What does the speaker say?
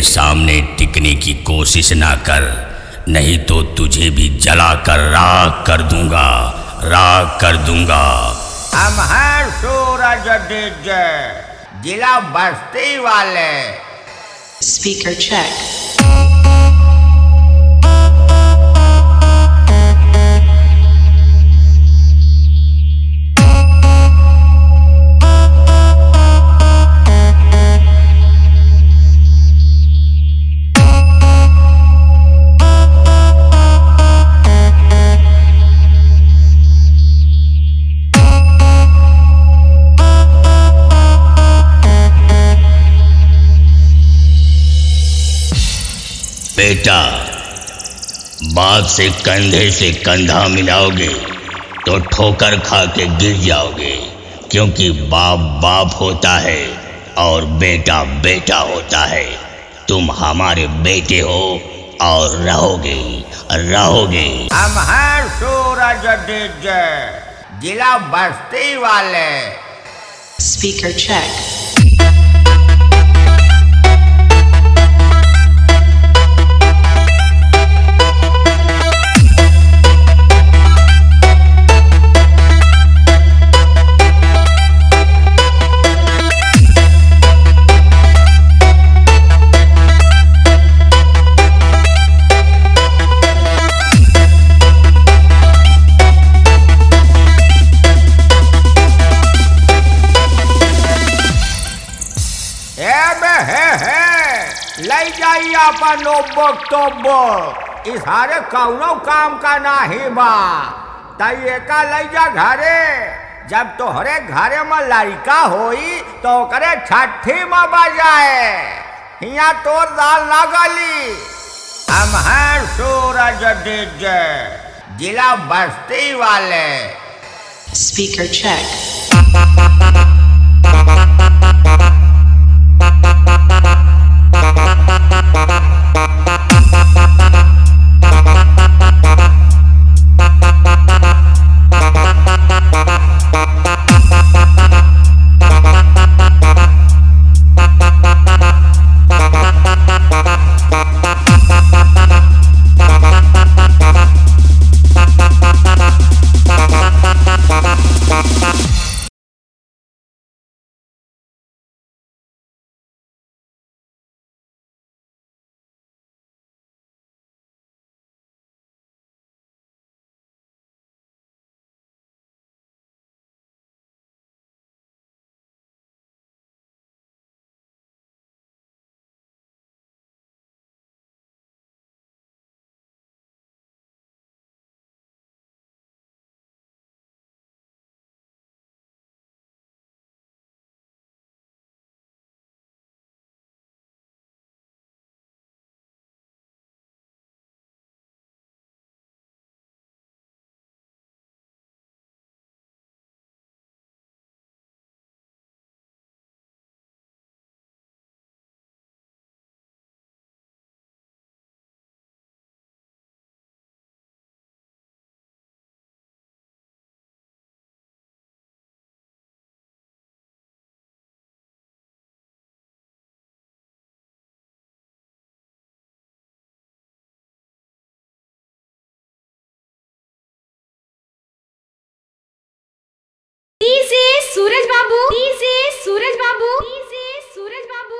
सामने टिकने की कोशिश ना कर, नहीं तो तुझे भी जलाकर राख कर दूंगा, राख कर दूंगा। हम हैं सूरज डीजे, जिला बस्ती वाले। Speaker check. बेटा, बाप से कंधे से कंधा मिलाओगे तो ठोकर खा के गिर जाओगे, क्योंकि बाप बाप होता है और बेटा बेटा होता है। तुम हमारे बेटे हो और रहोगे रहोगे। हम हैं सूरज डीजे, जिला बस्ती वाले। Speaker check. लई जाइए अपन बक्तव्य, इसारे कौनो काम का नहीं बा। तय का लई जा घरे, जब तोहरे घरे में लड़का होई तो करे छठी में बजाए, हिया तोर दाल ना गली। हम हैं सूरज डीजे, जिला बस्ती वाले। Speaker check.